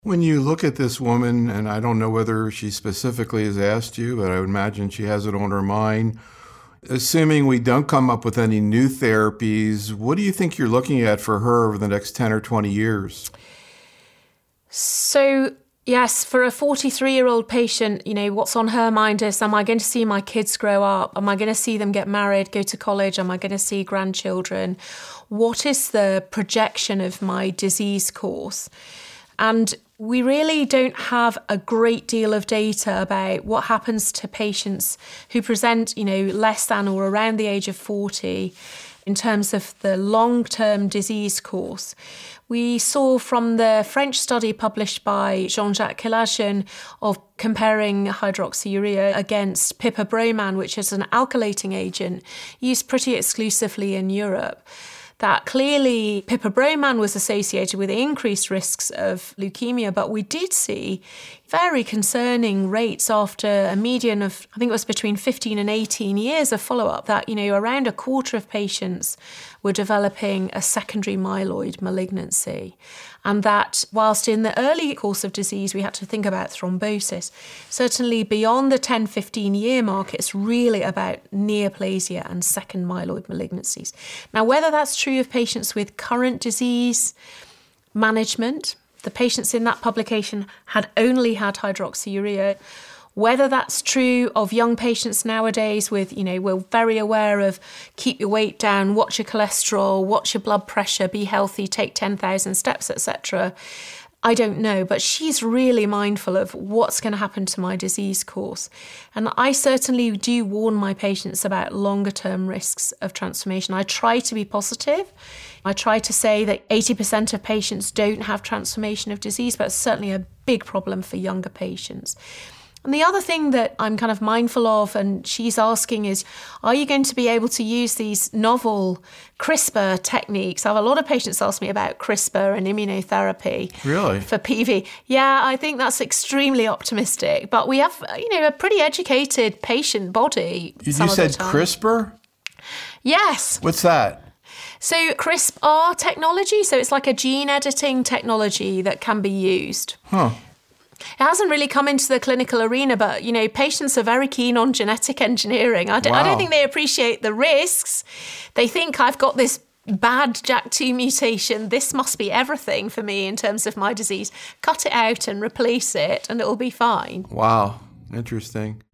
When you look at this woman, and I don't know whether she specifically has asked you, but I would imagine she has it on her mind, assuming we don't come up with any new therapies, what do you think you're looking at for her over the next 10 or 20 years? So, yes, for a 43-year-old patient, what's on her mind is, am I going to see my kids grow up? Am I going to see them get married, go to college? Am I going to see grandchildren? What is the projection of my disease course? And we really don't have a great deal of data about what happens to patients who present, less than or around the age of 40 in terms of the long-term disease course. We saw from the French study published by Jean-Jacques Kelachon of comparing hydroxyurea against pipabroman, which is an alkylating agent used pretty exclusively in Europe, that clearly pipabroman was associated with increased risks of leukemia, but we did see very concerning rates after a median of, I think it was between 15 and 18 years of follow-up, that, around a quarter of patients were developing a secondary myeloid malignancy. And that whilst in the early course of disease, we had to think about thrombosis, certainly beyond the 10, 15-year mark, it's really about neoplasia and second myeloid malignancies. Now, whether that's true of patients with current disease management, the patients in that publication had only had hydroxyurea, whether that's true of young patients nowadays with, we're very aware of keep your weight down, watch your cholesterol, watch your blood pressure, be healthy, take 10,000 steps, etc. I don't know, but she's really mindful of what's going to happen to my disease course. And I certainly do warn my patients about longer term risks of transformation. I try to be positive. I try to say that 80% of patients don't have transformation of disease, but it's certainly a big problem for younger patients. And the other thing that I'm kind of mindful of, and she's asking, is, are you going to be able to use these novel CRISPR techniques? I have a lot of patients ask me about CRISPR and immunotherapy. Really? For PV. Yeah, I think that's extremely optimistic. But we have, a pretty educated patient body. You said CRISPR? Yes. What's that? So CRISPR technology, so it's like a gene editing technology that can be used. Huh. It hasn't really come into the clinical arena, but, patients are very keen on genetic engineering. I don't think they appreciate the risks. They think I've got this bad JAK2 mutation. This must be everything for me in terms of my disease. Cut it out and replace it and it'll be fine. Wow. Interesting.